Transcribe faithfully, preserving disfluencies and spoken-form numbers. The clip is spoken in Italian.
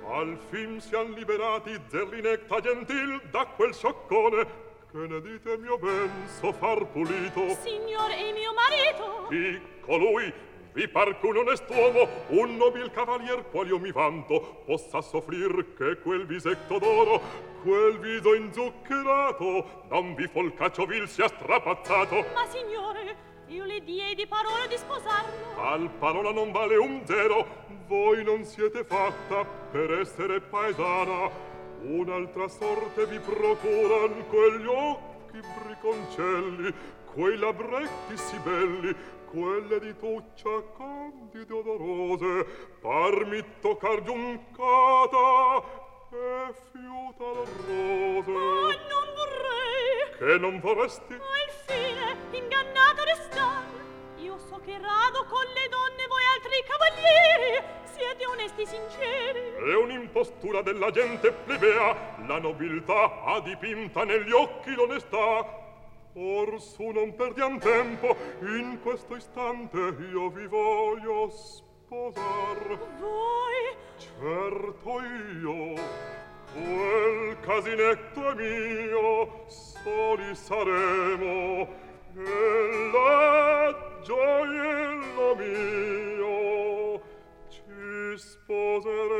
Al fin sian liberati Zerlinetta gentil da quel scioccone. Che ne dite, mio ben, so far pulito? Signor e mio marito. Di colui vi par che un onest'uomo, un nobil cavalier, qual io mi vanto, possa soffrir che quel visetto d'oro, quel viso inzuccherato, da un bifolcaccio vil sia strapazzato. Ma signore, io le diedi parola di sposarlo. Tal parola non vale un zero. Voi non siete fatta per essere paesana. Un'altra sorte vi procuran quegli occhi briconcelli, quei labbretti sì belli, quelle di tuccia candide odorose, parmi toccar giuncata e fiuta la rose. Ma non vorrei. Che non vorresti? Al fine, ingannata restar. Io so che rado con le donne voi altri cavalieri siete onesti sinceri. È un'impostura della gente plebea, la nobiltà ha dipinta negli occhi l'onestà. Or su non perdiam tempo, in questo istante io vi voglio sposar. Voi? Certo io, quel casinetto è mio, soli saremo, e la gioiello mio ci sposeremo.